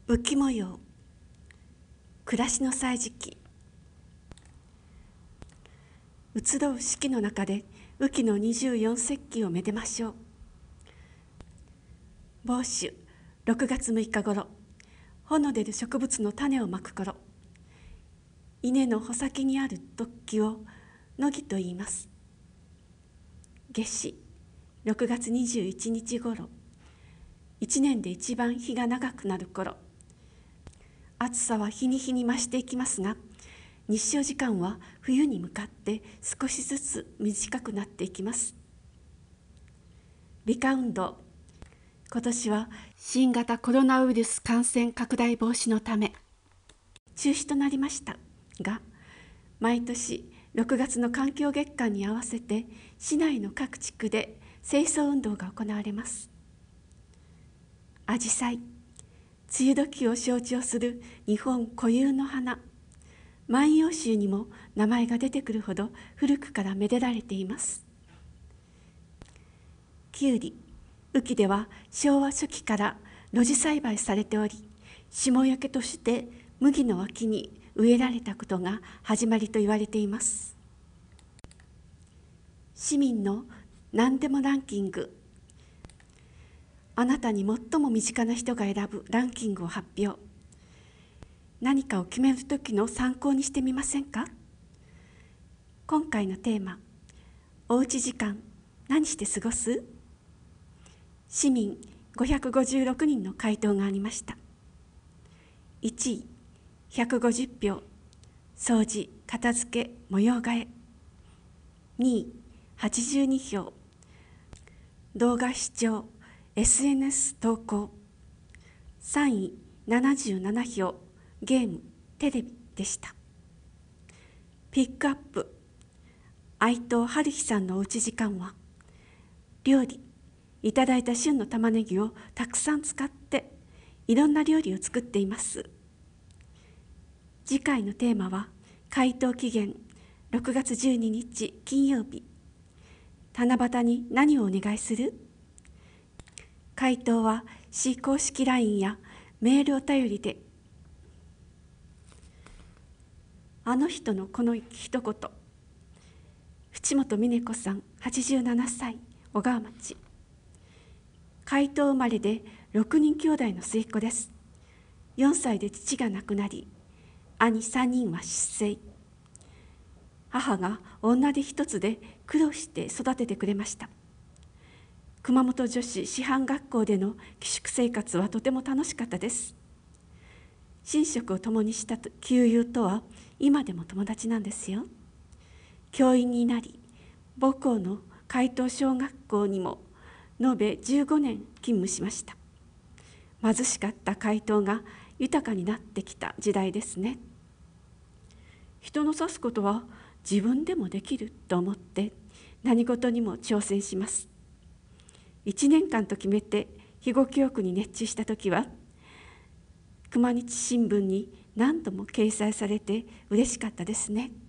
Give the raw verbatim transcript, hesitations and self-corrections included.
浮模様、暮らしの歳時記。移ろう四季の中で雨季の二十四節気をめでましょう。芒種、ろくがつむいかごろ、穂の出る植物の種をまく頃、稲の穂先にある突起を乃木と言います。夏至、ろくがつにじゅういちにちごろ、一年で一番日が長くなる頃、暑さは日に日に増していきますが、日照時間は冬に向かって少しずつ短くなっていきます。美化運動、今年は新型コロナウイルス感染拡大防止のため中止となりましたが、毎年ろくがつの環境月間に合わせて市内の各地区で清掃運動が行われます。アジサイ、梅雨時を象徴する日本固有の花、万葉集にも名前が出てくるほど古くからめでられています。キュウリ、雨季では昭和初期から露地栽培されており、霜焼けとして麦の脇に植えられたことが始まりと言われています。市民の何でもランキング、あなたに最も身近な人が選ぶランキングを発表。何かを決めるときの参考にしてみませんか？今回のテーマ、おうち時間何して過ごす？市民ごひゃくごじゅうろくにんの回答がありました。いちい、ひゃくごじゅっぴょう、掃除、片付け、模様替え。にい、はちじゅうにひょう、動画視聴、エスエヌエス 投稿。さんい、ななじゅうななひょう、ゲーム、テレビでした。ピックアップ、愛藤春日さんのおうち時間は、料理、いただいた旬の玉ねぎをたくさん使っていろんな料理を作っています。次回のテーマは、回答期限ろくがつじゅうににち金曜日。七夕に何をお願いする？回答は市公式 ライン やメールお便りで。あの人のこの一言。淵本美音子さん、はちじゅうななさい、小川町。海東生まれでろくにん兄弟の末っ子です。よんさいで父が亡くなり、兄さんにんは失勢。母が女手一つで苦労して育ててくれました。熊本女子師範学校での寄宿生活はとても楽しかったです。寝食を共にした旧友とは今でも友達なんですよ。教員になり、母校の海東小学校にも延べじゅうごねん勤務しました。貧しかった海東が豊かになってきた時代ですね。人の指すことは自分でもできると思って何事にも挑戦します。いちねんかんと決めて肥後教育に熱中した時は、熊日新聞に何度も掲載されて嬉しかったですね。